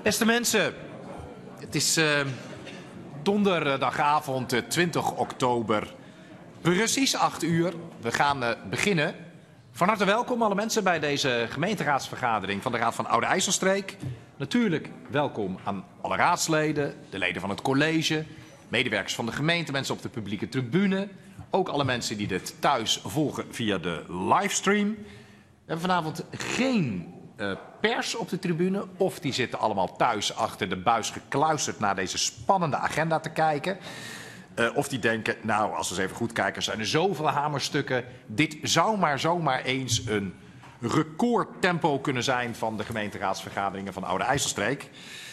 Beste mensen, het is donderdagavond 20 oktober, precies 8 uur. We gaan beginnen. Van harte welkom alle mensen bij deze gemeenteraadsvergadering van de Raad van Oude IJsselstreek. Natuurlijk welkom aan alle raadsleden, de leden van het college, medewerkers van de gemeente, mensen op de publieke tribune. Ook alle mensen die dit thuis volgen via de livestream. We hebben vanavond geen pers op de tribune, of die zitten allemaal thuis achter de buis gekluisterd naar deze spannende agenda te kijken. Of die denken, nou, als we eens even goed kijken, zijn er zoveel hamerstukken. Dit zou maar zomaar eens een recordtempo kunnen zijn van de gemeenteraadsvergaderingen van Oude IJsselstreek.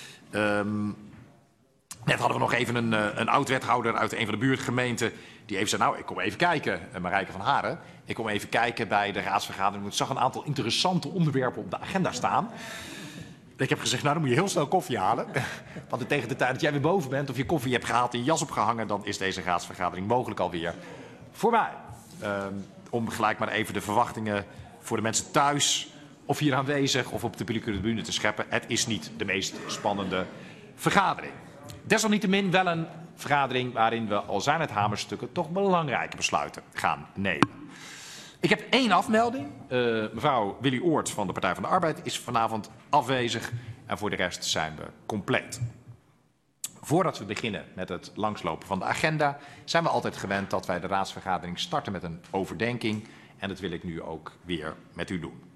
Net hadden we nog even een oud-wethouder uit een van de buurtgemeenten die even zei, nou, ik kom even kijken, Marijke van Haren. Ik kom even kijken bij de raadsvergadering. Ik zag een aantal interessante onderwerpen op de agenda staan. Ik heb gezegd, nou, dan moet je heel snel koffie halen. Want tegen de tijd dat jij weer boven bent of je koffie hebt gehaald en je jas opgehangen, dan is deze raadsvergadering mogelijk alweer voorbij. Om gelijk maar even de verwachtingen voor de mensen thuis, of hier aanwezig of op de publieke tribune te scheppen. Het is niet de meest spannende vergadering. Desalniettemin wel een vergadering waarin we, al zijn het hamerstukken, toch belangrijke besluiten gaan nemen. Ik heb 1 afmelding. Mevrouw Willy Oort van de Partij van de Arbeid is vanavond afwezig en voor de rest zijn we compleet. Voordat we beginnen met het langslopen van de agenda zijn we altijd gewend dat wij de raadsvergadering starten met een overdenking en dat wil ik nu ook weer met u doen.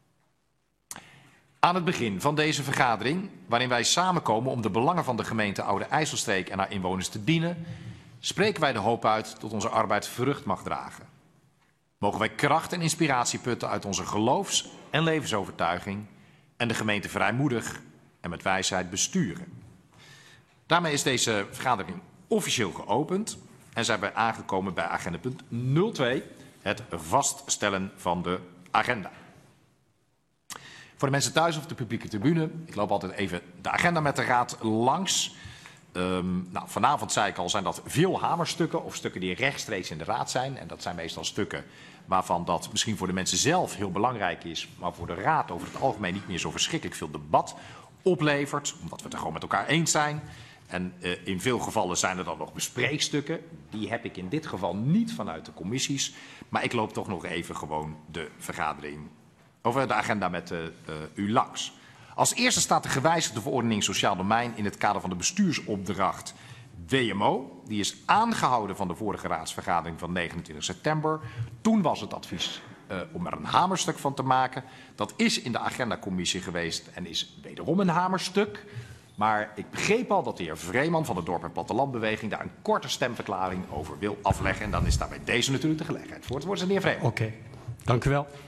Aan het begin van deze vergadering, waarin wij samenkomen om de belangen van de gemeente Oude IJsselstreek en haar inwoners te dienen, spreken wij de hoop uit dat onze arbeid vrucht mag dragen. Mogen wij kracht en inspiratie putten uit onze geloofs- en levensovertuiging en de gemeente vrijmoedig en met wijsheid besturen. Daarmee is deze vergadering officieel geopend en zijn wij aangekomen bij agendapunt 02, het vaststellen van de agenda. Voor de mensen thuis of de publieke tribune, ik loop altijd even de agenda met de raad langs. Vanavond, zei ik al, zijn dat veel hamerstukken of stukken die rechtstreeks in de raad zijn. En dat zijn meestal stukken waarvan dat misschien voor de mensen zelf heel belangrijk is, maar voor de raad over het algemeen niet meer zo verschrikkelijk veel debat oplevert, omdat we het er gewoon met elkaar eens zijn. En in veel gevallen zijn er dan nog bespreekstukken. Die heb ik in dit geval niet vanuit de commissies, maar ik loop toch nog even gewoon de vergadering over de agenda met u langs. Als eerste staat de gewijzigde verordening Sociaal Domein in het kader van de bestuursopdracht WMO. Die is aangehouden van de vorige raadsvergadering van 29 september. Toen was het advies om er een hamerstuk van te maken. Dat is in de agendacommissie geweest en is wederom een hamerstuk. Maar ik begreep al dat de heer Vreeman van de Dorp- en Plattelandbeweging daar een korte stemverklaring over wil afleggen. En dan is daarbij deze natuurlijk de gelegenheid voor. Het woord is aan de heer Vreeman. Oké, dank u wel.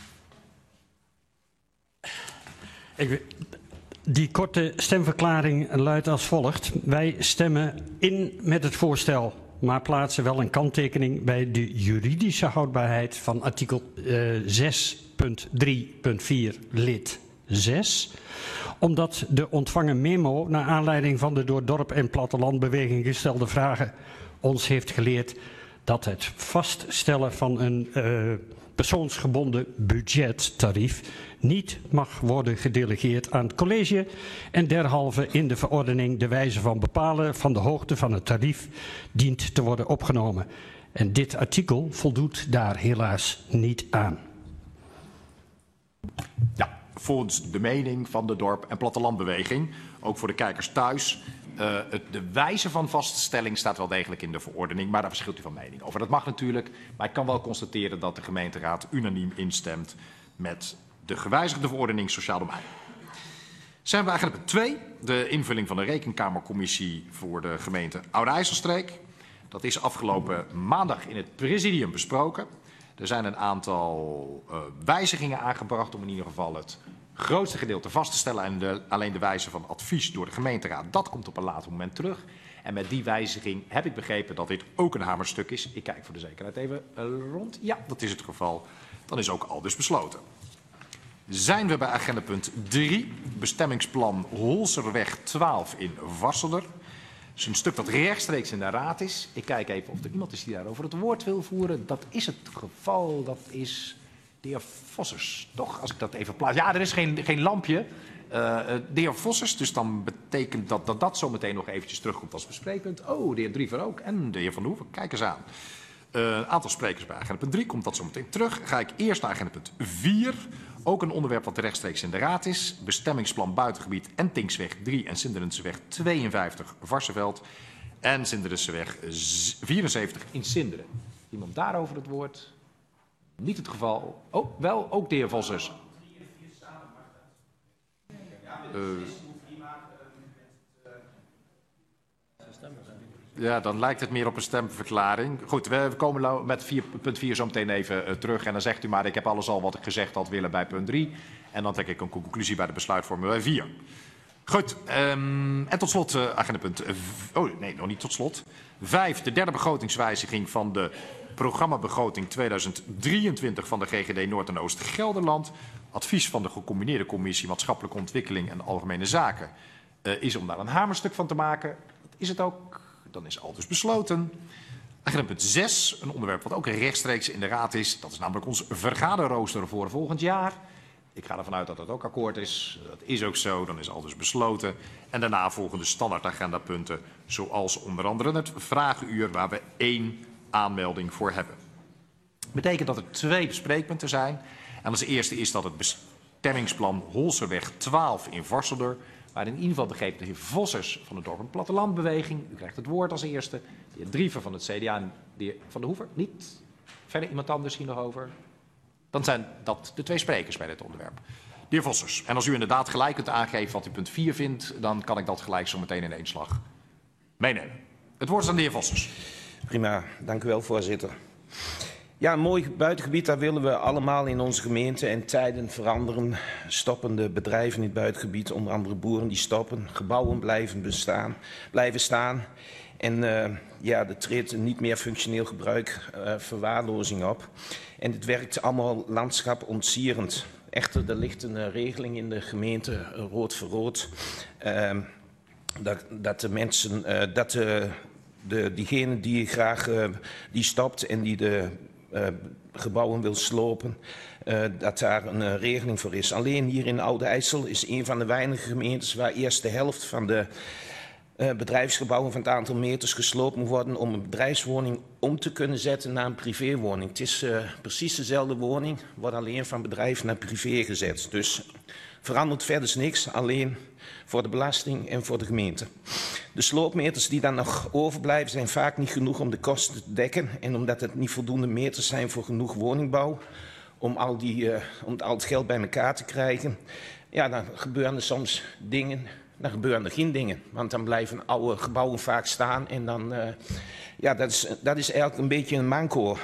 Die korte stemverklaring luidt als volgt. Wij stemmen in met het voorstel, maar plaatsen wel een kanttekening bij de juridische houdbaarheid van artikel 6.3.4 lid 6. Omdat de ontvangen memo naar aanleiding van de door Dorp- en Plattelandbeweging gestelde vragen ons heeft geleerd dat het vaststellen van een persoonsgebonden budgettarief niet mag worden gedelegeerd aan het college en derhalve in de verordening de wijze van bepalen van de hoogte van het tarief dient te worden opgenomen. En dit artikel voldoet daar helaas niet aan. Ja, volgens de mening van de Dorp- en Plattelandbeweging, ook voor de kijkers thuis, de wijze van vaststelling staat wel degelijk in de verordening, maar daar verschilt u van mening over. Dat mag natuurlijk, maar ik kan wel constateren dat de gemeenteraad unaniem instemt met de gewijzigde verordening Sociaal Domein. Zijn we eigenlijk op 2, de invulling van de Rekenkamercommissie voor de gemeente Oude IJsselstreek. Dat is afgelopen maandag in het presidium besproken. Er zijn een aantal wijzigingen aangebracht om in ieder geval het grootste gedeelte vast te stellen en alleen de wijze van advies door de gemeenteraad. Dat komt op een later moment terug. En met die wijziging heb ik begrepen dat dit ook een hamerstuk is. Ik kijk voor de zekerheid even rond. Ja, dat is het geval. Dan is ook al dus besloten. Zijn we bij agendapunt 3, bestemmingsplan Holserweg 12 in Varsselaar. Dat is een stuk dat rechtstreeks in de raad is. Ik kijk even of er iemand is die daarover het woord wil voeren. Dat is het geval, dat is de heer Vossers, toch? Als ik dat even plaats. Ja, er is geen lampje. De heer Vossers, dus dan betekent dat dat zo meteen nog eventjes terugkomt als bespreekpunt. Oh, de heer Driever ook en de heer Van der Hoeven. Kijk eens aan. Aantal sprekers bij agenda punt 3 komt dat zo meteen terug. Ga ik eerst naar agenda punt 4. Ook een onderwerp wat rechtstreeks in de raad is. Bestemmingsplan buitengebied en Tinksweg 3 en Sinderenseweg 52 Varsseveld. En Sinderenseweg 74 in Sinderen. Iemand daarover het woord? Niet het geval. Oh, wel, ook de heer Vossers. Ja, dan lijkt het meer op een stemverklaring. Goed, we komen met punt 4 zo meteen even terug. En dan zegt u maar, ik heb alles al wat ik gezegd had willen bij punt 3. En dan trek ik een conclusie bij de besluitvorming bij 4. Goed, en tot slot agenda punt... oh, nee, nog niet tot slot. 5, de derde begrotingswijziging van de programmabegroting 2023 van de GGD Noord- en Oost-Gelderland. Advies van de gecombineerde commissie Maatschappelijke Ontwikkeling en Algemene Zaken is om daar een hamerstuk van te maken. Dat is het ook. Dan is al dus besloten. Agenda punt 6, een onderwerp wat ook rechtstreeks in de raad is. Dat is namelijk ons vergaderrooster voor volgend jaar. Ik ga ervan uit dat dat ook akkoord is. Dat is ook zo, dan is al dus besloten. En daarna volgen de standaard agendapunten, zoals onder andere het vragenuur, waar we 1 aanmelding voor hebben. Dat betekent dat er 2 bespreekpunten zijn. En als eerste is dat het bestemmingsplan Holserweg 12 in Varsselde, waar in ieder geval begrepen de heer Vossers van de Dorp- en Plattelandbeweging. U krijgt het woord als eerste. De heer Driever van het CDA en de heer Van der Hoeven. Niet? Verder iemand anders hier nog over? Dan zijn dat de 2 sprekers bij dit onderwerp. De heer Vossers. En als u inderdaad gelijk kunt aangeven wat u punt 4 vindt, dan kan ik dat gelijk zo meteen in 1 slag meenemen. Het woord is aan de heer Vossers. Prima, dank u wel, voorzitter. Ja, een mooi buitengebied, daar willen we allemaal in onze gemeente. En tijden veranderen, stoppen de bedrijven in het buitengebied, onder andere boeren die stoppen, gebouwen blijven staan. En ja, er treedt een niet meer functioneel gebruik, verwaarlozing op. En het werkt allemaal landschapontzierend. Echter, er ligt een regeling in de gemeente, rood voor rood, dat de mensen, diegene die graag die stopt en die de gebouwen wil slopen, dat daar een regeling voor is. Alleen hier in Oude IJssel is een van de weinige gemeentes waar eerst de helft van de bedrijfsgebouwen van het aantal meters gesloopt moet worden om een bedrijfswoning om te kunnen zetten naar een privéwoning. Het is precies dezelfde woning, wordt alleen van bedrijf naar privé gezet. Dus verandert verder niks, alleen voor de belasting en voor de gemeente. De sloopmeters die dan nog overblijven zijn vaak niet genoeg om de kosten te dekken. En omdat het niet voldoende meters zijn voor genoeg woningbouw, om al het geld bij elkaar te krijgen, ja, dan gebeuren er soms dingen. Dan gebeuren er geen dingen, want dan blijven oude gebouwen vaak staan. En dan, ja, dat is eigenlijk een beetje een manco.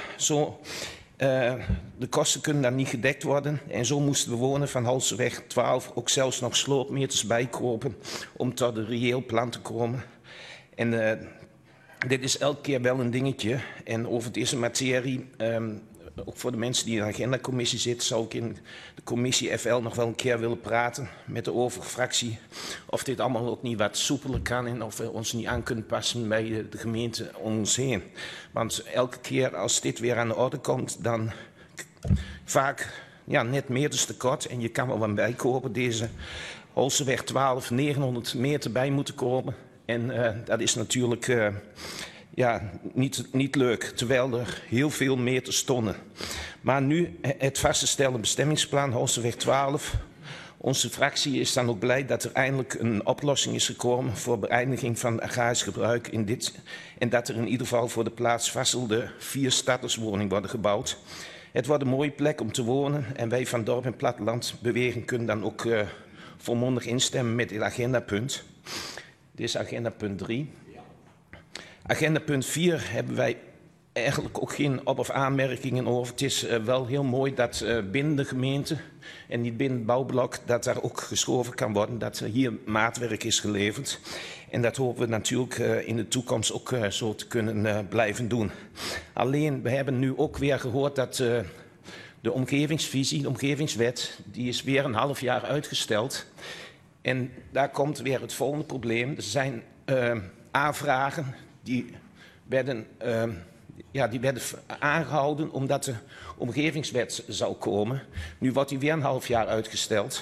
De kosten kunnen daar niet gedekt worden. En zo moesten bewoners van Holserweg 12 ook zelfs nog sloopmeters bijkopen om tot een reëel plan te komen. En dit is elke keer wel een dingetje. En over deze materie, ook voor de mensen die in de agendacommissie zitten, zou ik in de commissie FL nog wel een keer willen praten met de overige fractie. Of dit allemaal ook niet wat soepeler kan en of we ons niet aan kunnen passen bij de gemeente om ons heen. Want elke keer als dit weer aan de orde komt, dan vaak ja, net meters tekort. En je kan wel wat bijkopen. Deze Holserweg 12, 900 meter bij moeten komen. En dat is natuurlijk ja, niet leuk, terwijl er heel veel meters stonden. Maar nu het vastgestelde bestemmingsplan, Holserweg 12. Onze fractie is dan ook blij dat er eindelijk een oplossing is gekomen voor beëindiging van agrarisch gebruik in dit. En dat er in ieder geval voor de plaats Varsselde 4 starterswoningen worden gebouwd. Het wordt een mooie plek om te wonen en wij van Dorp- en Plattelandbeweging kunnen dan ook volmondig instemmen met dit agendapunt. Dit is agendapunt 3. Agendapunt 4 hebben wij eigenlijk ook geen op- of aanmerkingen over. Het is wel heel mooi dat binnen de gemeente en niet binnen het bouwblok, dat daar ook geschoven kan worden, dat hier maatwerk is geleverd. En dat hopen we natuurlijk in de toekomst ook zo te kunnen blijven doen. Alleen, we hebben nu ook weer gehoord dat de omgevingsvisie, de omgevingswet, die is weer een half jaar uitgesteld. En daar komt weer het volgende probleem. Er zijn aanvragen die werden aangehouden omdat de omgevingswet zou komen. Nu wordt die weer een half jaar uitgesteld.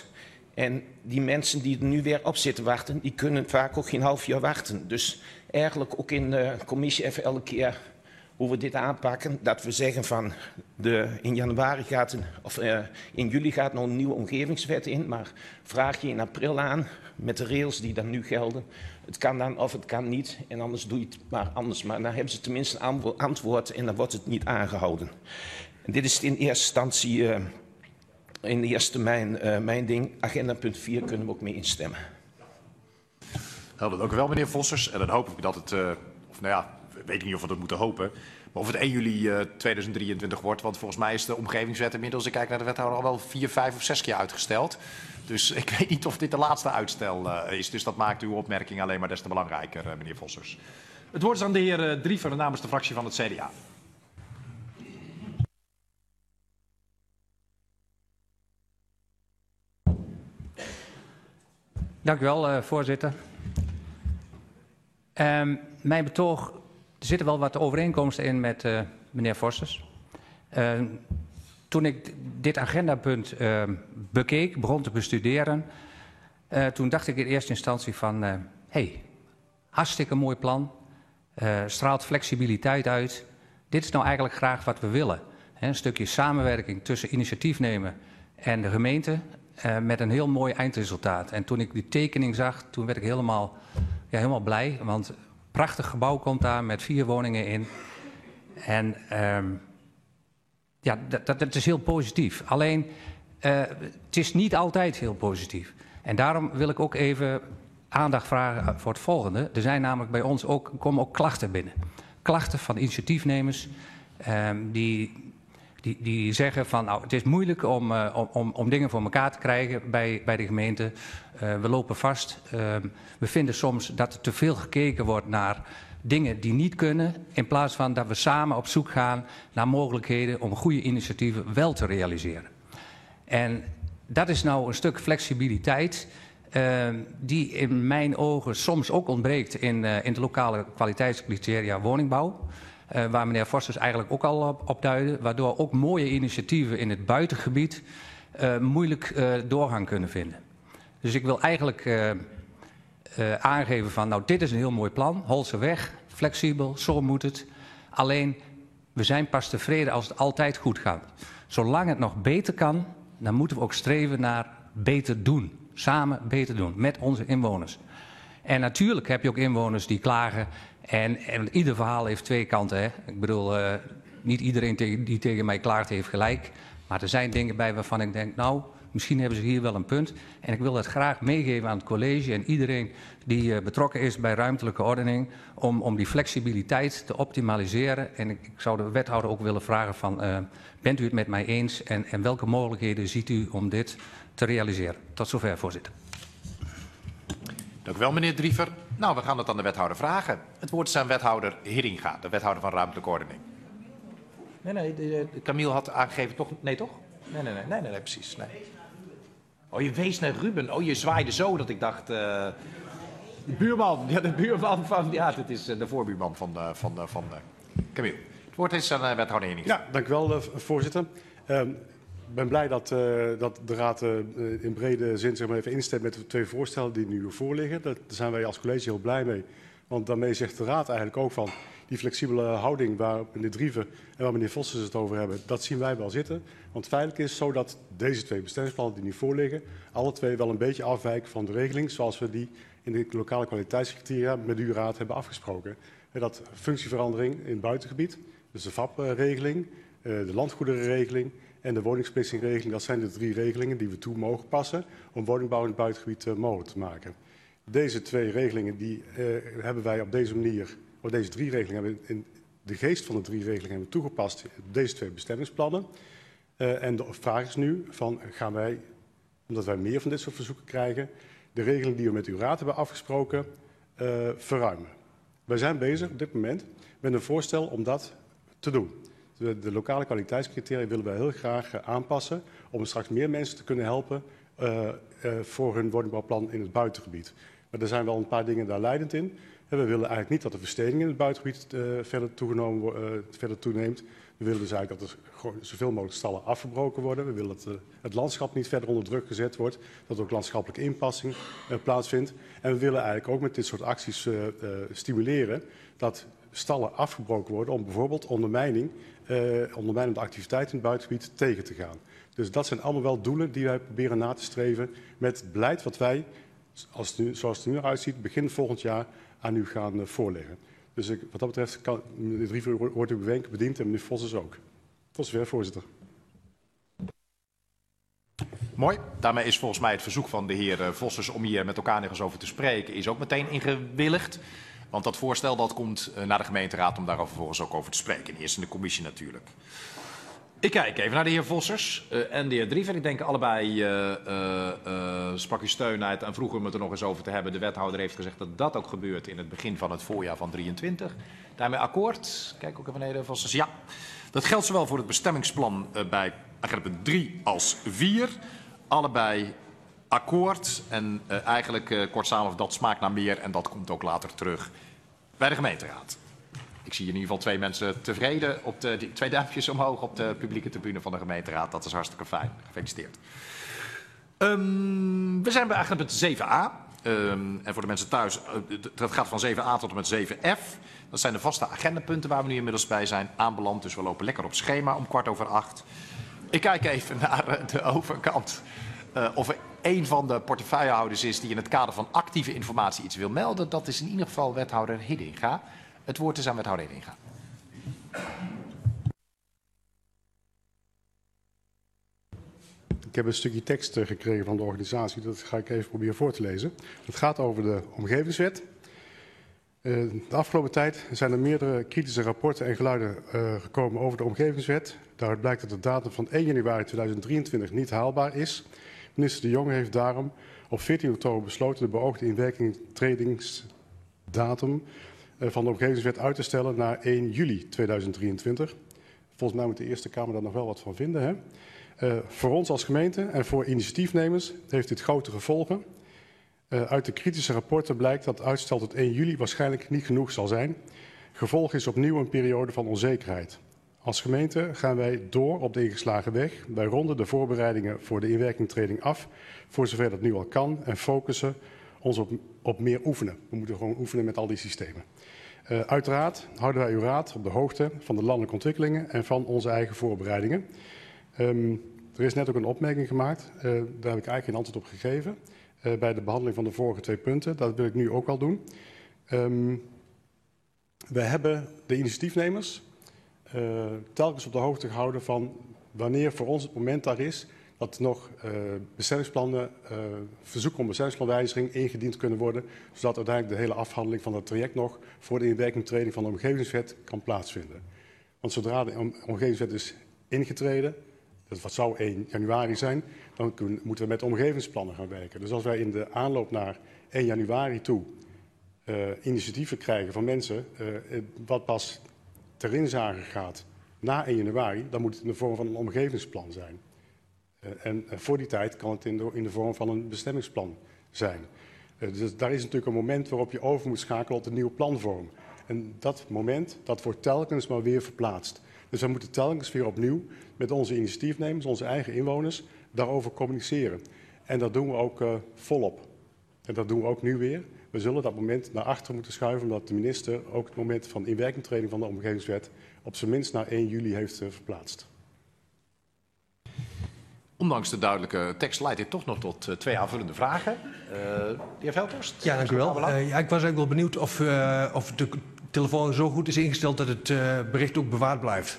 En die mensen die er nu weer op zitten wachten, die kunnen vaak ook geen half jaar wachten. Dus eigenlijk ook in de commissie even elke keer hoe we dit aanpakken. Dat we zeggen van in januari in juli gaat nog een nieuwe omgevingswet in. Maar vraag je in april aan met de rails die dan nu gelden. Het kan dan of het kan niet en anders doe je het maar anders. Maar dan hebben ze tenminste een antwoord en dan wordt het niet aangehouden. En dit is in eerste instantie, in de eerste termijn mijn ding. Agenda punt 4 kunnen we ook mee instemmen. Helder, dank u wel meneer Vossers. En dan hoop ik dat het, weet ik niet of we dat moeten hopen, maar of het 1 juli 2023 wordt. Want volgens mij is de omgevingswet inmiddels, ik kijk naar de wethouder, al wel 4, 5 of 6 keer uitgesteld. Dus ik weet niet of dit de laatste uitstel is. Dus dat maakt uw opmerking alleen maar des te belangrijker, meneer Vossers. Het woord is aan de heer Driever namens de fractie van het CDA. Dank u wel, voorzitter. Mijn betoog, er zitten wel wat overeenkomsten in met meneer Vossers. Toen ik dit agendapunt bekeek, begon te bestuderen, toen dacht ik in eerste instantie van, hartstikke mooi plan, straalt flexibiliteit uit. Dit is nou eigenlijk graag wat we willen. Een stukje samenwerking tussen initiatiefnemer en de gemeente met een heel mooi eindresultaat. En toen ik die tekening zag, toen werd ik helemaal blij, want een prachtig gebouw komt daar met 4 woningen in. En dat is heel positief. Alleen, het is niet altijd heel positief. En daarom wil ik ook even aandacht vragen voor het volgende. Er zijn namelijk bij ons komen ook klachten binnen. Klachten van initiatiefnemers die zeggen van, nou, het is moeilijk om dingen voor elkaar te krijgen bij de gemeente. We lopen vast. We vinden soms dat er te veel gekeken wordt naar dingen die niet kunnen, in plaats van dat we samen op zoek gaan naar mogelijkheden om goede initiatieven wel te realiseren. En dat is nou een stuk flexibiliteit die in mijn ogen soms ook ontbreekt in de lokale kwaliteitscriteria woningbouw. Waar meneer Vossers eigenlijk ook al op duidde, waardoor ook mooie initiatieven in het buitengebied moeilijk doorgang kunnen vinden. Dus ik wil eigenlijk aangeven van, nou, dit is een heel mooi plan, Holseweg, flexibel, zo moet het. Alleen, we zijn pas tevreden als het altijd goed gaat. Zolang het nog beter kan, dan moeten we ook streven naar beter doen. Samen beter doen, met onze inwoners. En natuurlijk heb je ook inwoners die klagen. En ieder verhaal heeft 2 kanten. Hè? Ik bedoel, niet iedereen die tegen mij klaagt heeft gelijk. Maar er zijn dingen bij waarvan ik denk, nou, misschien hebben ze hier wel een punt. En ik wil dat graag meegeven aan het college en iedereen die betrokken is bij ruimtelijke ordening. Om die flexibiliteit te optimaliseren. En ik zou de wethouder ook willen vragen van, bent u het met mij eens? En welke mogelijkheden ziet u om dit te realiseren? Tot zover, voorzitter. Dank u wel, meneer Driever. Nou, we gaan het aan de wethouder vragen. Het woord is aan wethouder Heringa, de wethouder van ruimtelijke ordening. Nee, Camille had aangegeven toch? Nee, toch? Nee, precies. Nee. Oh, je wees naar Ruben. Oh, je zwaaide zo dat ik dacht... de buurman. Ja, de buurman van... Ja, het is de voorbuurman van Camille. Het woord is aan wethouder Heringa. Ja, dank u wel, voorzitter. Ik ben blij dat de Raad in brede zin zeg maar, even instemt met de 2 voorstellen die nu voorliggen. Daar zijn wij als college heel blij mee. Want daarmee zegt de Raad eigenlijk ook van die flexibele houding waar meneer Driever en waar meneer Vossers het over hebben, dat zien wij wel zitten. Want feitelijk is het zo dat deze 2 bestemmingsplannen die nu voorliggen, alle 2 wel een beetje afwijken van de regeling zoals we die in de lokale kwaliteitscriteria met uw Raad hebben afgesproken. Dat functieverandering in het buitengebied, dus de VAP-regeling, de landgoederenregeling en de woningsplitsingregeling, dat zijn de 3 regelingen die we toe mogen passen om woningbouw in het buitengebied mogelijk te maken. Deze 2 regelingen die hebben wij op deze manier, of deze 3 regelingen hebben in de geest van de 3 regelingen hebben we toegepast op deze 2 bestemmingsplannen. En de vraag is nu van, gaan wij, omdat wij meer van dit soort verzoeken krijgen, de regeling die we met uw Raad hebben afgesproken verruimen. Wij zijn bezig op dit moment met een voorstel om dat te doen. De lokale kwaliteitscriteria willen wij heel graag aanpassen om straks meer mensen te kunnen helpen voor hun woningbouwplan in het buitengebied. Maar er zijn wel een paar dingen daar leidend in. En we willen eigenlijk niet dat de versteding in het buitengebied verder toeneemt. We willen dus eigenlijk dat er gewoon zoveel mogelijk stallen afgebroken worden. We willen dat het landschap niet verder onder druk gezet wordt. Dat er ook landschappelijke inpassing plaatsvindt. En we willen eigenlijk ook met dit soort acties stimuleren dat stallen afgebroken worden om bijvoorbeeld ondermijnende activiteiten in het buitengebied tegen te gaan. Dus dat zijn allemaal wel doelen die wij proberen na te streven met het beleid wat wij, zoals het er nu uitziet, begin volgend jaar aan u gaan voorleggen. Dus wat dat betreft meneer Driever wordt uw wenk bediend en meneer Vos is ook. Tot zover, voorzitter. Mooi. Daarmee is volgens mij het verzoek van de heer Vossers om hier met elkaar nog eens over te spreken is ook meteen ingewilligd. Want dat voorstel dat komt naar de gemeenteraad om daar vervolgens ook over te spreken. Eerst in de commissie natuurlijk. Ik kijk even naar de heer Vossers en de heer Driever. Ik denk allebei sprak u steun uit en vroegen om het er nog eens over te hebben. De wethouder heeft gezegd dat dat ook gebeurt in het begin van het voorjaar van 23. Daarmee akkoord. Kijk ook even naar de heer Vossers. Ja, dat geldt zowel voor het bestemmingsplan bij agenda punt 3 als 4. Allebei akkoord. En eigenlijk kort samen, dat smaakt naar meer en dat komt ook later terug bij de gemeenteraad. Ik zie in ieder geval 2 mensen tevreden, die 2 duimpjes omhoog op de publieke tribune van de gemeenteraad. Dat is hartstikke fijn. Gefeliciteerd. We zijn bij agenda punt 7a. En voor de mensen thuis, dat gaat van 7a tot en met 7f. Dat zijn de vaste agendapunten waar we nu inmiddels bij zijn aanbeland. Dus we lopen lekker op schema om 7:15. Ik kijk even naar de overkant. Of er een van de portefeuillehouders is die in het kader van actieve informatie iets wil melden. Dat is in ieder geval wethouder Hiddinga. Het woord is aan wethouder Hiddinga. Ik heb een stukje tekst gekregen van de organisatie. Dat ga ik even proberen voor te lezen. Het gaat over de omgevingswet. De afgelopen tijd zijn er meerdere kritische rapporten en geluiden gekomen over de omgevingswet. Daaruit blijkt dat de datum van 1 januari 2023 niet haalbaar is. Minister De Jonge heeft daarom op 14 oktober besloten de beoogde inwerkingtredingsdatum van de omgevingswet uit te stellen naar 1 juli 2023. Volgens mij moet de Eerste Kamer daar nog wel wat van vinden. Hè? Voor ons als gemeente en voor initiatiefnemers heeft dit grote gevolgen. Uit de kritische rapporten blijkt dat uitstel tot 1 juli waarschijnlijk niet genoeg zal zijn. Gevolg is opnieuw een periode van onzekerheid. Als gemeente gaan wij door op de ingeslagen weg. Wij ronden de voorbereidingen voor de inwerkingtreding af, voor zover dat nu al kan, en focussen ons op meer oefenen. We moeten gewoon oefenen met al die systemen. Uiteraard houden wij uw raad op de hoogte van de landelijke ontwikkelingen en van onze eigen voorbereidingen. Er is net ook een opmerking gemaakt, daar heb ik eigenlijk geen antwoord op gegeven. Bij de behandeling van de vorige 2 punten, dat wil ik nu ook al doen. We hebben de initiatiefnemers telkens op de hoogte gehouden van wanneer voor ons het moment daar is dat nog bestemmingsplannen, verzoeken om bestemmingsplanwijziging ingediend kunnen worden, zodat uiteindelijk de hele afhandeling van het traject nog voor de inwerkingtreding van de omgevingswet kan plaatsvinden. Want zodra de omgevingswet is ingetreden, dat zou 1 januari zijn, dan moeten we met omgevingsplannen gaan werken. Dus als wij in de aanloop naar 1 januari toe initiatieven krijgen van mensen, wat pas ter inzage gaat na 1 januari, dan moet het in de vorm van een omgevingsplan zijn. En voor die tijd kan het in de vorm van een bestemmingsplan zijn. Dus daar is natuurlijk een moment waarop je over moet schakelen op de nieuwe planvorm. En dat moment, dat wordt telkens maar weer verplaatst. Dus we moeten telkens weer opnieuw met onze initiatiefnemers, onze eigen inwoners, daarover communiceren. En dat doen we ook volop. En dat doen we ook nu weer. We zullen dat moment naar achter moeten schuiven, omdat de minister ook het moment van inwerkingtreding van de omgevingswet op zijn minst naar 1 juli heeft verplaatst. Ondanks de duidelijke tekst leidt dit toch nog tot 2 aanvullende vragen. De heer Veldhorst. Ja, dank u wel. Ik was eigenlijk wel benieuwd of de telefoon zo goed is ingesteld dat het bericht ook bewaard blijft.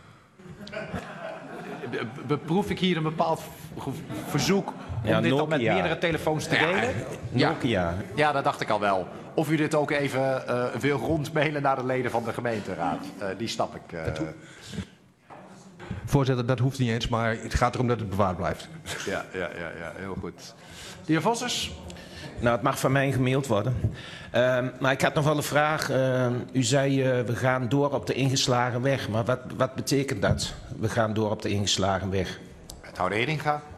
Beproef ik hier een bepaald verzoek om dit dan met meerdere telefoons te delen? Nokia. Ja, dat dacht ik al wel. Of u dit ook even wil rondmailen naar de leden van de gemeenteraad. Die snap ik. Voorzitter, dat hoeft niet eens, maar het gaat erom dat het bewaard blijft. Ja, heel goed. De heer Vossers? Nou, het mag van mij gemaild worden. Maar ik had nog wel een vraag. U zei, we gaan door op de ingeslagen weg. Maar wat betekent dat? We gaan door op de ingeslagen weg. Wethouder Hiddinga.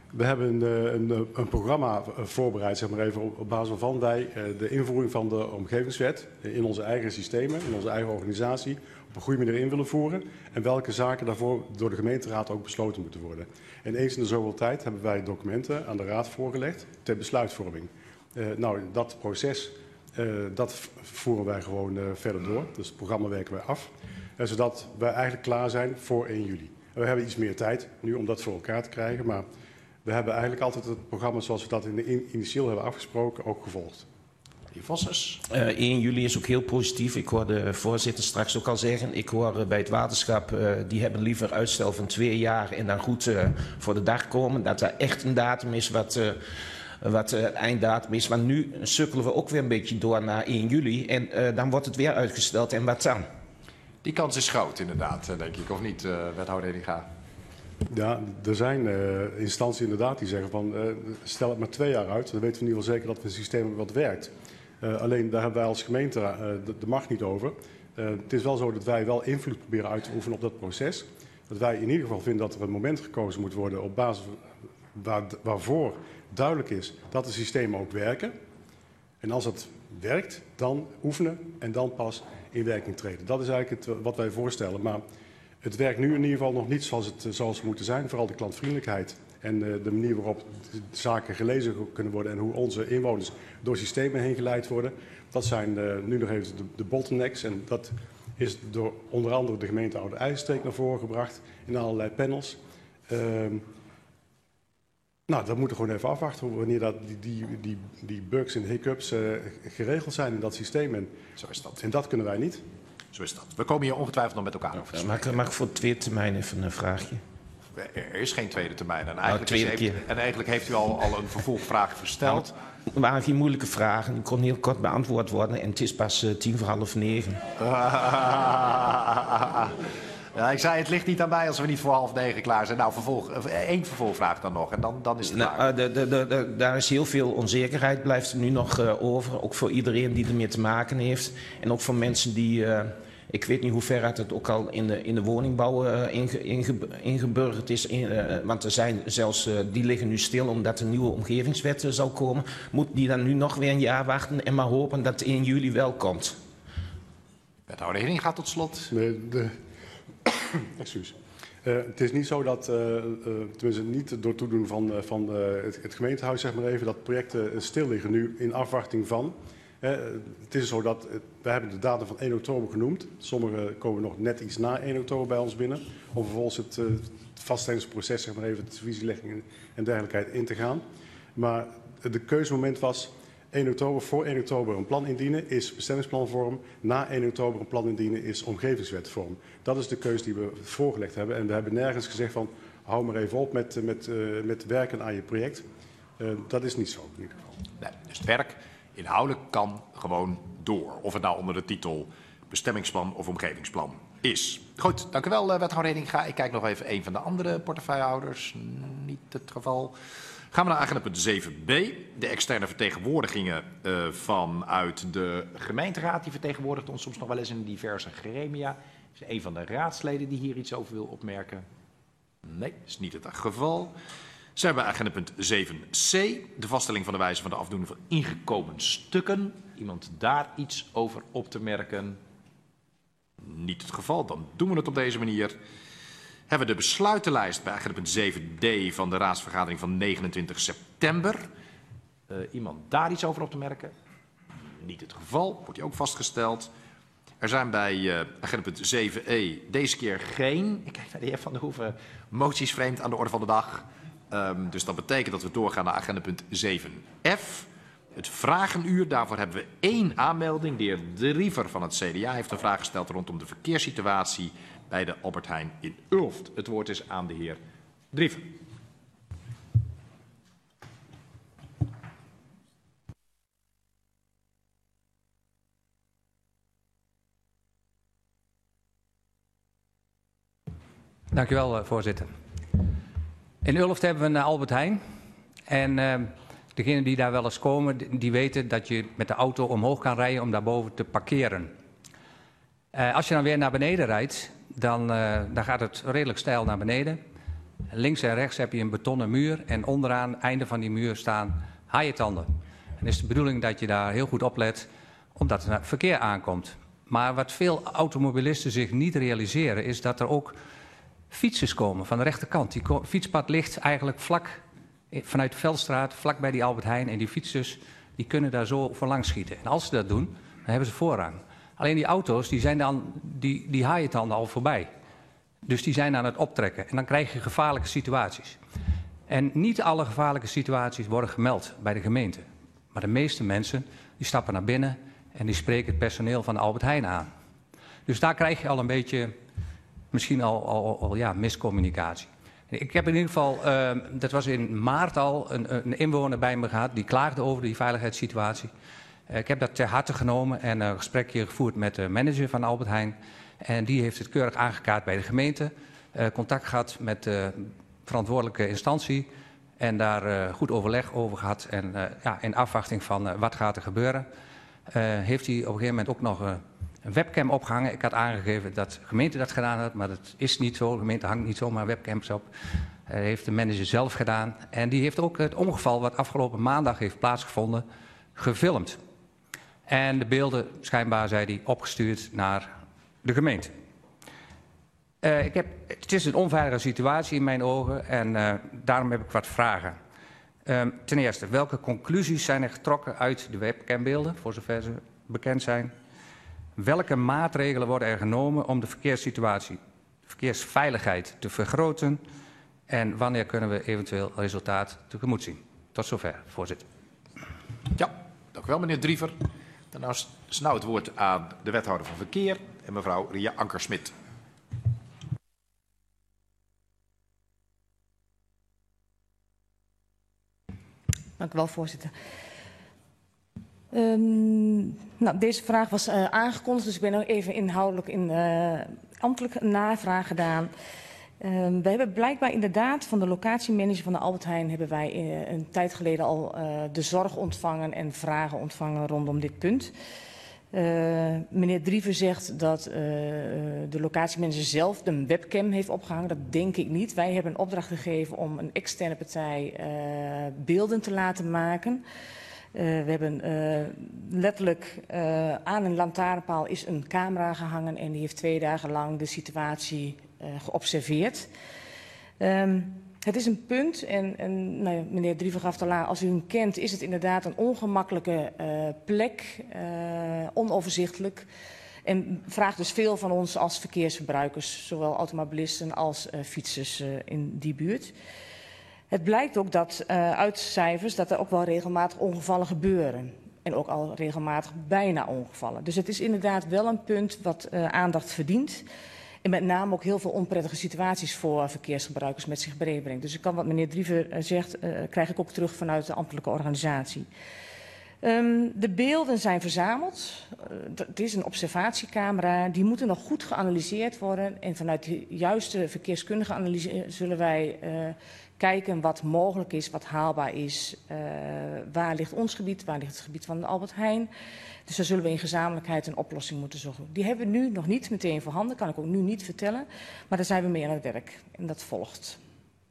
We hebben een programma voorbereid, zeg maar even, op basis waarvan wij de invoering van de omgevingswet in onze eigen systemen, in onze eigen organisatie, op een goede manier in willen voeren. En welke zaken daarvoor door de gemeenteraad ook besloten moeten worden. En eens in de zoveel tijd hebben wij documenten aan de raad voorgelegd ter besluitvorming. Nou, dat proces, dat voeren wij gewoon verder door. Dus het programma werken wij af. Zodat wij eigenlijk klaar zijn voor 1 juli. We hebben iets meer tijd nu om dat voor elkaar te krijgen, maar we hebben eigenlijk altijd het programma zoals we dat initieel hebben afgesproken ook gevolgd. Meneer Vossers. 1 juli is ook heel positief. Ik hoor de voorzitter straks ook al zeggen. Ik hoor bij het waterschap, die hebben liever uitstel van 2 jaar en dan goed voor de dag komen. Dat er echt een datum is wat het einddatum is. Want nu sukkelen we ook weer een beetje door naar 1 juli en dan wordt het weer uitgesteld. En wat dan? Die kans is groot inderdaad, denk ik, of niet, wethouder Hedinga? Ja, er zijn instanties inderdaad die zeggen van stel het maar 2 jaar uit. Dan weten we in ieder geval zeker dat we een systeem hebben wat werkt. Alleen daar hebben wij als gemeente de macht niet over. Het is wel zo dat wij wel invloed proberen uit te oefenen op dat proces. Dat wij in ieder geval vinden dat er een moment gekozen moet worden op basis waarvoor duidelijk is dat de systemen ook werken. En als het werkt, dan oefenen en dan pas in werking treden. Dat is eigenlijk wat wij voorstellen. Maar het werkt nu in ieder geval nog niet zoals het moet zijn. Vooral de klantvriendelijkheid en de manier waarop de zaken gelezen kunnen worden en hoe onze inwoners door systemen heen geleid worden. Dat zijn nu nog even de bottlenecks en dat is door onder andere de gemeente Oude IJsselstreek naar voren gebracht in allerlei panels. Nou, dat moeten we gewoon even afwachten wanneer dat die bugs en hiccups geregeld zijn in dat systeem. En, zo is dat. En dat kunnen wij niet. Zo is dat. We komen hier ongetwijfeld nog met elkaar over te spreken. Mag ik voor 2 termijn even een vraagje? Er is geen tweede termijn. En eigenlijk heeft u al een vervolgvraag gesteld. Er waren geen moeilijke vragen. Die kon heel kort beantwoord worden. En het is pas 9:10. Ja, ik zei, het ligt niet aan mij als we niet voor 8:30 klaar zijn. Nou, één vervolgvraag dan nog en dan is het klaar. Daar is heel veel onzekerheid, blijft er nu nog over. Ook voor iedereen die ermee te maken heeft. En ook voor mensen die, ik weet niet hoe ver het ook al in de woningbouw ingeburgerd is. Want er zijn zelfs, die liggen nu stil omdat er een nieuwe omgevingswet zal komen. Moet die dan nu nog weer een jaar wachten en maar hopen dat 1 juli wel komt? Wethouder Hedinga gaat tot slot. Excuus. Het is niet zo dat, tenminste niet door toedoen van het gemeentehuis, zeg maar even, dat projecten stil liggen nu in afwachting van. Het is zo dat, we hebben de datum van 1 oktober genoemd. Sommige komen nog net iets na 1 oktober bij ons binnen. Om vervolgens het vaststellingsproces, zeg maar even, de visielegging en dergelijke in te gaan. Maar de keuzemoment was 1 oktober, voor 1 oktober een plan indienen is bestemmingsplanvorm. Na 1 oktober een plan indienen is omgevingswetvorm. Dat is de keuze die we voorgelegd hebben. En we hebben nergens gezegd van hou maar even op met werken aan je project. Dat is niet zo in ieder geval. Nee, dus het werk inhoudelijk kan gewoon door. Of het nou onder de titel bestemmingsplan of omgevingsplan is. Goed, dank u wel wethouder Hedinga. Ik kijk nog even een van de andere portefeuillehouders. Niet het geval. Gaan we naar agenda punt 7b. De externe vertegenwoordigingen vanuit de gemeenteraad. Die vertegenwoordigt ons soms nog wel eens in diverse gremia. Is een van de raadsleden die hier iets over wil opmerken? Nee, is niet het geval. Zijn we bij agenda punt 7c. De vaststelling van de wijze van de afdoening van ingekomen stukken. Iemand daar iets over op te merken? Niet het geval. Dan doen we het op deze manier. Hebben we de besluitenlijst bij agenda punt 7d van de raadsvergadering van 29 september. Iemand daar iets over op te merken? Niet het geval, wordt die ook vastgesteld. Er zijn bij agenda punt 7e deze keer geen, ik kijk naar de heer Van der Hoeven, moties vreemd aan de orde van de dag. Dus dat betekent dat we doorgaan naar agenda punt 7f. Het vragenuur, daarvoor hebben we 1 aanmelding. De heer De Riever van het CDA heeft een vraag gesteld rondom de verkeerssituatie bij de Albert Heijn in Ulft. Het woord is aan de heer De Riever. Dank u wel, voorzitter. In Ulft hebben we een Albert Heijn. En degenen die daar wel eens komen, die weten dat je met de auto omhoog kan rijden om daarboven te parkeren. Als je dan weer naar beneden rijdt, dan gaat het redelijk steil naar beneden. Links en rechts heb je een betonnen muur en onderaan het einde van die muur staan haaientanden. En het is de bedoeling dat je daar heel goed op let, omdat er verkeer aankomt. Maar wat veel automobilisten zich niet realiseren is dat er ook fietsers komen van de rechterkant. Die fietspad ligt eigenlijk vlak vanuit de Veldstraat, vlak bij die Albert Heijn. En die fietsers die kunnen daar zo voor langs schieten. En als ze dat doen, dan hebben ze voorrang. Alleen die auto's die zijn dan die haaientanden al voorbij. Dus die zijn aan het optrekken. En dan krijg je gevaarlijke situaties. En niet alle gevaarlijke situaties worden gemeld bij de gemeente. Maar de meeste mensen die stappen naar binnen en die spreken het personeel van Albert Heijn aan. Dus daar krijg je al een beetje, misschien al miscommunicatie. Ik heb in ieder geval, dat was in maart al, een inwoner bij me gehad die klaagde over die veiligheidssituatie. Ik heb dat ter harte genomen en een gesprekje gevoerd met de manager van Albert Heijn. En die heeft het keurig aangekaart bij de gemeente. Contact gehad met de verantwoordelijke instantie. En daar goed overleg over gehad. En in afwachting van wat gaat er gebeuren, heeft hij op een gegeven moment ook nog een webcam opgehangen. Ik had aangegeven dat de gemeente dat gedaan had, maar dat is niet zo. De gemeente hangt niet zomaar webcams op. Dat heeft de manager zelf gedaan. En die heeft ook het ongeval wat afgelopen maandag heeft plaatsgevonden gefilmd. En de beelden, schijnbaar, zei hij, opgestuurd naar de gemeente. Het is een onveilige situatie in mijn ogen en daarom heb ik wat vragen. Ten eerste, welke conclusies zijn er getrokken uit de webcambeelden, voor zover ze bekend zijn? Welke maatregelen worden er genomen om de verkeerssituatie, de verkeersveiligheid te vergroten? En wanneer kunnen we eventueel resultaat tegemoet zien? Tot zover, voorzitter. Ja, dank u wel, meneer Driever. Dan is nou het woord aan de wethouder van Verkeer en mevrouw Ria Ankersmit. Dank u wel, voorzitter. Deze vraag was aangekondigd, dus ik ben nog even inhoudelijk in ambtelijk navraag gedaan. We hebben blijkbaar inderdaad van de locatiemanager van de Albert Heijn hebben wij een tijd geleden al de zorg ontvangen en vragen ontvangen rondom dit punt. Meneer Driever zegt dat de locatiemanager zelf de webcam heeft opgehangen. Dat denk ik niet. Wij hebben een opdracht gegeven om een externe partij beelden te laten maken. We hebben letterlijk aan een lantaarnpaal is een camera gehangen en die heeft 2 dagen lang de situatie geobserveerd. Het is een punt en nou ja, meneer Driever gaf al aan, als u hem kent is het inderdaad een ongemakkelijke plek, onoverzichtelijk. En vraagt dus veel van ons als verkeersverbruikers, zowel automobilisten als fietsers in die buurt. Het blijkt ook dat uit cijfers dat er ook wel regelmatig ongevallen gebeuren. En ook al regelmatig bijna ongevallen. Dus het is inderdaad wel een punt wat aandacht verdient. En met name ook heel veel onprettige situaties voor verkeersgebruikers met zich meebrengt. Dus ik kan wat meneer Driever zegt, krijg ik ook terug vanuit de ambtelijke organisatie. De beelden zijn verzameld. Het is een observatiecamera. Die moeten nog goed geanalyseerd worden. En vanuit de juiste verkeerskundige analyse zullen wij kijken wat mogelijk is, wat haalbaar is. Waar ligt ons gebied, waar ligt het gebied van de Albert Heijn. Dus daar zullen we in gezamenlijkheid een oplossing moeten zoeken. Die hebben we nu nog niet meteen voorhanden, kan ik ook nu niet vertellen. Maar daar zijn we mee aan het werk en dat volgt.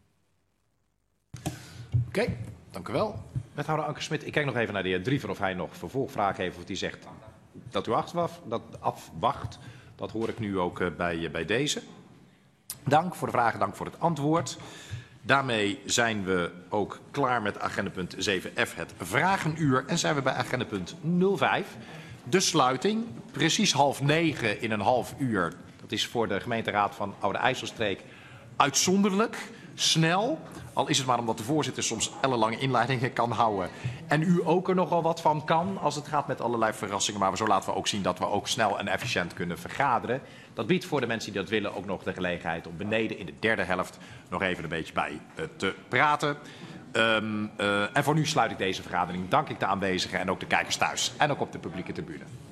Oké, dank u wel. Wethouder Ankersmit, ik kijk nog even naar de heer Driever of hij nog vervolgvragen heeft. Of die zegt dat u afwacht. Dat hoor ik nu ook bij deze. Dank voor de vragen, dank voor het antwoord. Daarmee zijn we ook klaar met agendapunt 7F, het vragenuur. En zijn we bij agendapunt 05, de sluiting. Precies 8:30 in een half uur. Dat is voor de gemeenteraad van Oude IJsselstreek uitzonderlijk, snel. Al is het maar omdat de voorzitter soms ellenlange inleidingen kan houden. En u ook er nogal wat van kan als het gaat met allerlei verrassingen. Maar zo laten we ook zien dat we ook snel en efficiënt kunnen vergaderen. Dat biedt voor de mensen die dat willen ook nog de gelegenheid om beneden in de derde helft nog even een beetje bij te praten. En voor nu sluit ik deze vergadering. Dank ik de aanwezigen en ook de kijkers thuis. En ook op de publieke tribune.